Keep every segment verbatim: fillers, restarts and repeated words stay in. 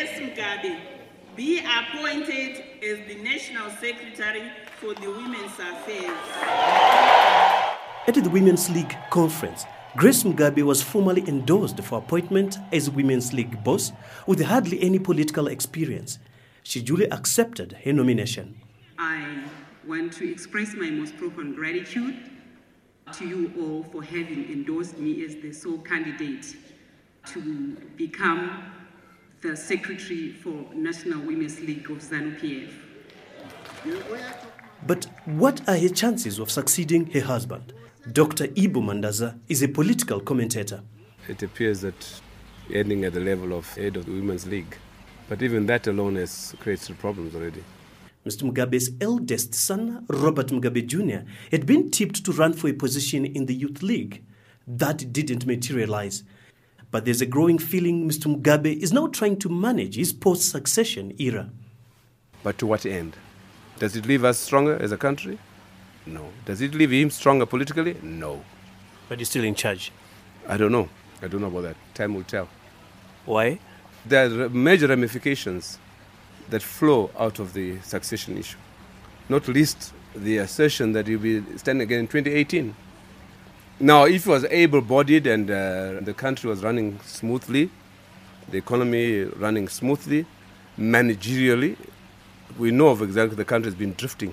Grace Mugabe be appointed as the National Secretary for the Women's Affairs. At the Women's League conference, Grace Mugabe was formally endorsed for appointment as Women's League boss with hardly any political experience. She duly accepted her nomination. I want to express my most profound gratitude to you all for having endorsed me as the sole candidate to become the Secretary for National Women's League of ZANU-P F. But what are her chances of succeeding her husband? Doctor Ibu Mandaza is a political commentator. It appears that ending at the level of head of the Women's League, but even that alone has created problems already. Mister Mugabe's eldest son, Robert Mugabe Junior, had been tipped to run for a position in the Youth League. That didn't materialize. But there's a growing feeling Mister Mugabe is now trying to manage his post-succession era. But to what end? Does it leave us stronger as a country? No. Does it leave him stronger politically? No. But he's still in charge. I don't know. I don't know about that. Time will tell. Why? There are major ramifications that flow out of the succession issue. Not least the assertion that he'll be standing again in twenty eighteen. Now, if he was able-bodied and uh, the country was running smoothly, the economy running smoothly, managerially, we know of exactly the country has been drifting.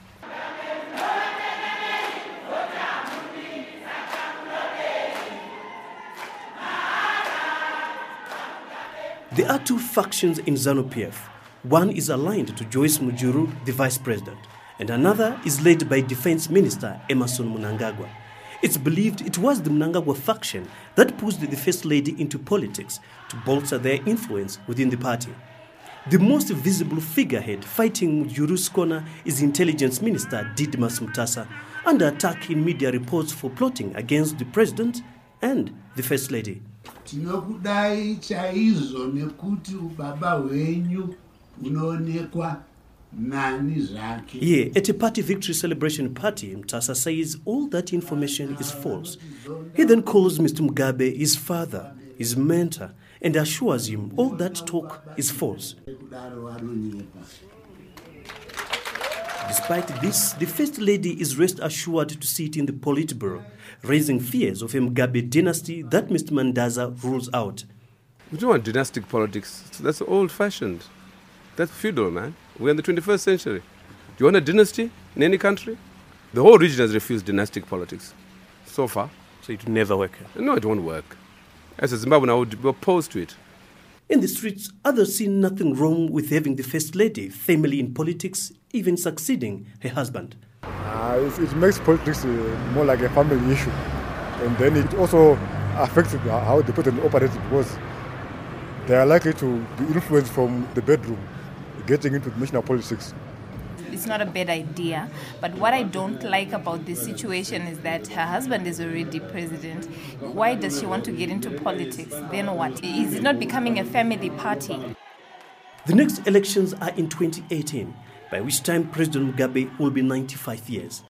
There are two factions in ZANU-P F. One is aligned to Joyce Mujuru, the vice president, and another is led by Defense Minister Emmerson Mnangagwa. It's believed it was the Mnangagwa faction that pushed the First Lady into politics to bolster their influence within the party. The most visible figurehead fighting Mujuru's corner is Intelligence Minister Didmas Mutasa, under attack in media reports for plotting against the president and the First Lady. Tinokudai chaizo nekuti ubaba wenyu unoonekwa nani zake. Here, at a party victory celebration party, Mutasa says all that information is false. He then calls Mister Mugabe his father, his mentor, and assures him all that talk is false. Despite this, the First Lady is rest assured to sit in the Politburo, raising fears of a Mugabe dynasty that Mister Mandaza rules out. We don't want dynastic politics. That's old-fashioned. That's feudal, man. We're in the twenty-first century. Do you want a dynasty in any country? The whole region has refused dynastic politics so far. So it will never work? No, it won't work. As a Zimbabwean, I would be opposed to it. In the streets, others see nothing wrong with having the First Lady firmly in politics, even succeeding her husband. Uh, it, it makes politics uh, more like a family issue. And then it also affects how the president operates, because they are likely to be influenced from the bedroom, getting into national politics. It's not a bad idea, but what I don't like about this situation is that her husband is already president. Why does she want to get into politics? Then what? Is it not becoming a family party? The next elections are in twenty eighteen, by which time President Mugabe will be ninety-five years.